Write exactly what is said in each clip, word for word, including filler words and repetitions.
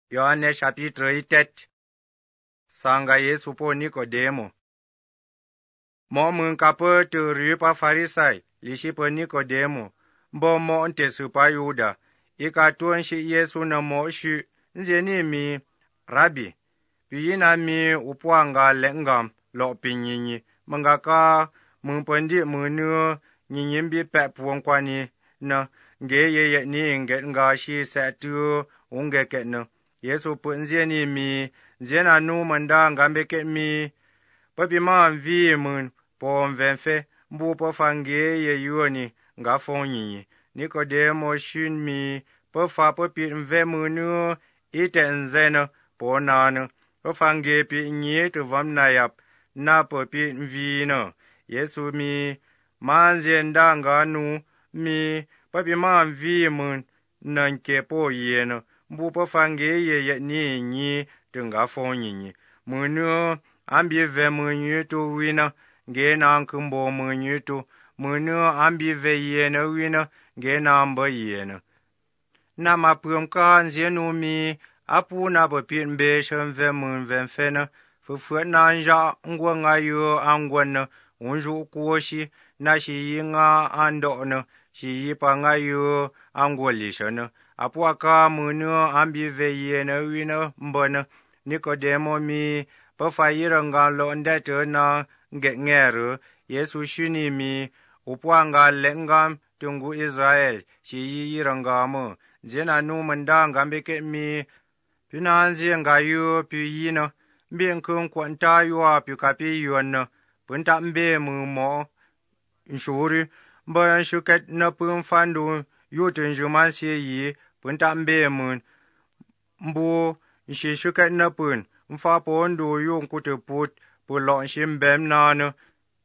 Ioane chapitre itet. Sanga Yesu po Nicodemo. Mo mừng kapă târâ pa farisai, liși pe Nicodemo, bo mo înte supa Iuda, i ca tuân și Yesu nă mo și nzeni mi, rabi, piyina mi upuanga lengam, lo pinyinyi, mânga ca mâmpândi mână, nyinyimbi pe puankwani, nă, nge ye ye ni nge nga și se tu unge ke nă. Yesu pânzieni mi, zena nu mânda ngambeke mi, păpi ma vi mân, po mvenfe, mbu po fange ye yuoni, nga fonyi. Nicodemo shin mi, po fa po pi mve mână, ite nzenă, po nană, po fange pi nye tu vam nayap, na po pi mvină. Yesu mi, ma nzenda nga nu, mi, păpi ma vi mân, nânche po yenă, mbu po fange ye ye ni nyi tunga fonyi. Mână ambi ve mânyu tu wina, ge na nkâmbo mânyu tu, mână ambi ve yenă wina, ge na ambă yenă. Na ma pâm ca nzenu mi, apu na bă pit mbe shâm ve mân ve mfenă, fâfât na nja ngwă nga yu angwănă, unju kuoshi, na shi yi nga ando'nă, shi yi pa nga yu angwălishănă. Apu aka mână ambi ve yenă wină mbănă, Nicodemo mi, pă fa yiră nga lo ndetă na nge ngeră, Yesu shuni mi, upua nga lengam tungu Israel, shi yi yiră nga mă, zena nu mânda nga mbeke mi, pina nzi nga yu pi yină, mbi nkân kwanta yua pi kapi yuană, pânta mbe mă mo, nshuri, mbă nshuket nă pân fandu, yu tânjuman sie yi, pânta mbe mân, mbu nshi shuket nă pân, mfa po ndu yu nkutu put, pu lo nshi mbem nană,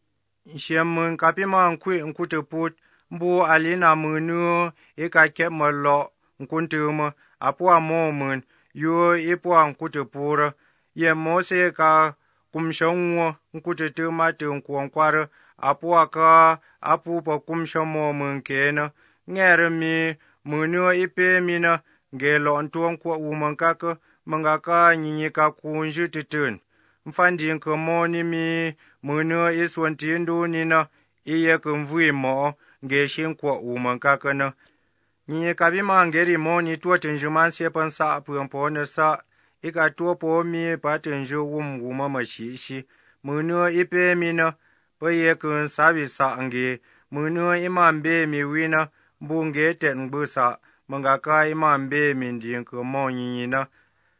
nshi mân kapi ma nkwi nkutu put, mbu alina mână, i ka kep mă lo nkuntu mă, apua mo mân, yu ipua nkutu pură, ye mose ka kumshăngwă nkutu tâma tâ nkuankoară, apua ka apu pe kumshămo mân kenă, ngeră mi, mână ipe mină, nge lo ntuân kwa umâncăcă, mânga ca nyinyika kunji tâtân. Mfandi încă moni mi, mână iswântindu nină, iye câmvui mo, nge și kwa umâncăcă nă. Nyinyika bima ngeri moni tuă tânjuman se pân sa pân ponă sa, ika tuă po mi pa tânju um umă mă și și, mână ipe mină, pă ye când sabi sa nge, mână imam be mi wină, bunge ten bâsa, mânga ca imam be min din că monină.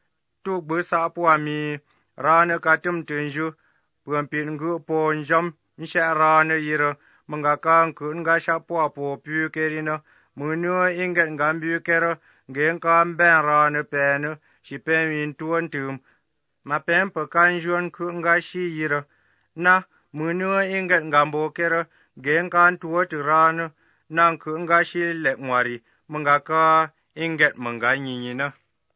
Tu bâsa pua mi, rană ca tâm tânju, pân pin ngâ po njam, nșa rană iră, mânga ca încât nga șa pua po piu kerină, mână inget nga mbiu keră, gen ca mben rană penă, și pe min tuân tâm, ma pen pe ca njuân cât nga și iră, na, mână inget nga mbo keră, gen ca ntuă tâ rană, na cât nga și lek ngwari, mânga ca inget mânga nyinyină.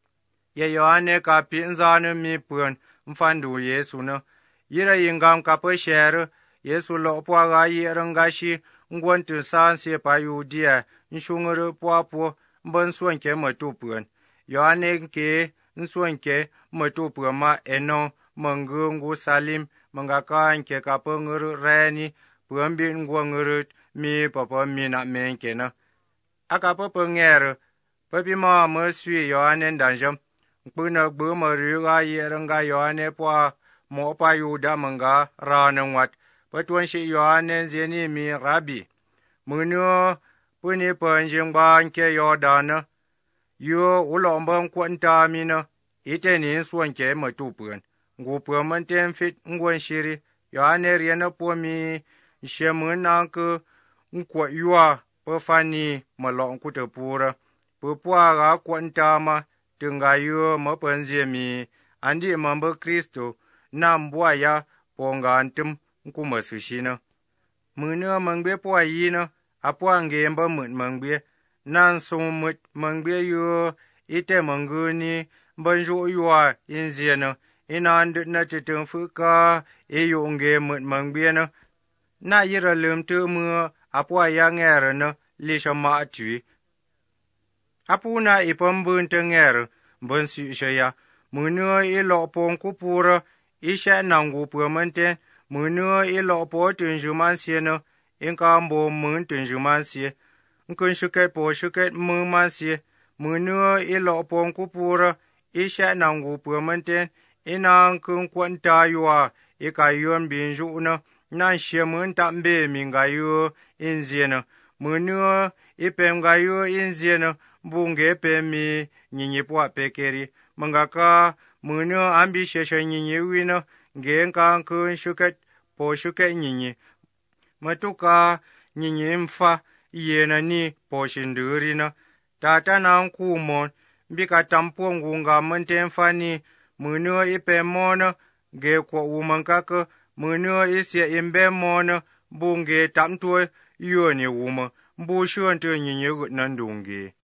Ye Ioane ca pinzană mi pân, mfandu Yesu nă, yiră ingam ca pe șeră, Yesu lo poaga yiră nga și ngwân tâ san se pa Iudia, nșungără poapo, mbân suânche mă tu pân. Ioane nke, nsuânche, mă tu pân ma eno, mă ngâ ngu salim, mânga ca nke ca pe ngârâ reni, pân bin ngwă ngârât, mi păpă mina menche nă. Aka pe pe ngeră, păpi ma mă sui Ioane ndanjăm, până gbă mă râga yiră nga Ioane poa, mo pa Iuda mânga rană ngwat, pătuân și Ioane zeni mi rabi. Mână pâni pânjingba nke Iordană, yu ulo mbân kwanta mină, ite ni nsuânche mă tu pân. Ngu pământe fit ngwân shiri, Ioane rienă po mi, nșe mâna încă nkwă yua, pă fani mă lo ncută pură, pă poaga kwanta ma, tânga yu mă pânzie mi, andi mă mbă Cristo, n-am boaia, ponga antâm, ncu mă sușină. Mână mă ngbe poa yină, apua nge mbă mânt mă ngbe, n-am sung mât mă ngbe yu, ite mă ngâni, mbă nju yua inzienă, ina ndât nă tâtân fâ ca, e yu nge mânt mă ngbe-nă, na yiră lâm tâ mă, apua ya ngeră nă, lișă ma tui. Apu na ipă mbântă ngeră, bơn sự chơi ya mưa nữa ý lọ pong cú pura ý sẽ nàng gu bữa mân tên mưa nữa ý lọ po tuyên dụ man xia nữa in cam bo mưa tuyên dụ man xia cơn sự kết po sự kết mưa man xia mưa nữa ý lọ pong cú pura ý sẽ nàng gu bữa mân tên ý nàng cơn quan ta yua ý cái yuan bin dụ nữa nan xia mưa tạm bề mình cái yu in diện nữa mưa nữa ý pem cái yu in diện nữa bung ghé pem mi nhị nhị po pe keri mangaka mưa nữa anh bị xe xe nhị nhị uy nữa ghé cang cơn sự kết po sự kết nhị nhị mà tu ka nhị nhị mfa ye na ni po xin đuri nữa ta ta nang ku mon bi ka tampong gunga menten fani mưa nữa ý pem mo nữa ghé qua u mangaka mưa nữa ý xe im be mo nữa bung ghé tạm tuổi yêu ni u mà bu xuân từ nhị nhị gật nan dung ghé